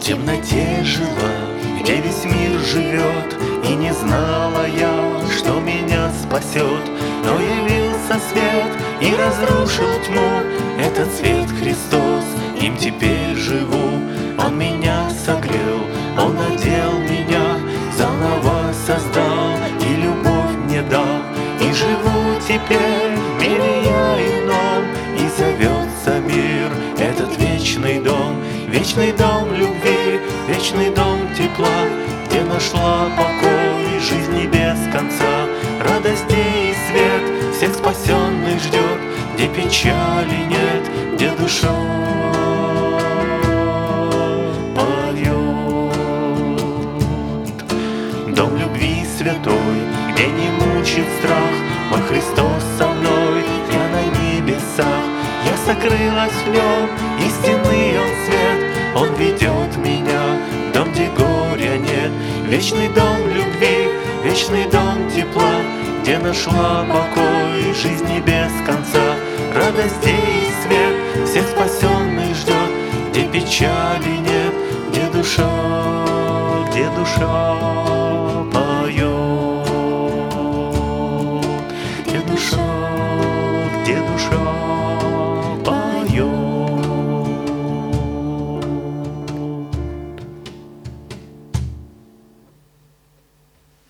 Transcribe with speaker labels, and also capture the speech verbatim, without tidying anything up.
Speaker 1: темноте жила, где весь мир живет, и не знала я, что меня спасет. Но явился свет и разрушил тьму, этот свет Христос, им теперь живу. Он меня согрел, Он одел меня, заново создал и любовь мне дал. И живу теперь в мире я ином, и зовется мир этот вечный дом. Вечный дом любви, вечный дом тепла, где нашла покой жизни без конца. Радости и свет всех спасенных ждет, где печали нет, где душа поет. Дом любви святой, где не мучит страх, мой Христос со мной, я на небесах. Я сокрылась в нем, истинный он свет, он ведет меня в дом, где горя нет. Вечный дом любви, вечный дом тепла, где нашла покой жизни без конца. Радости и свет всех спасенных ждет, где печали нет, где душа, где душа.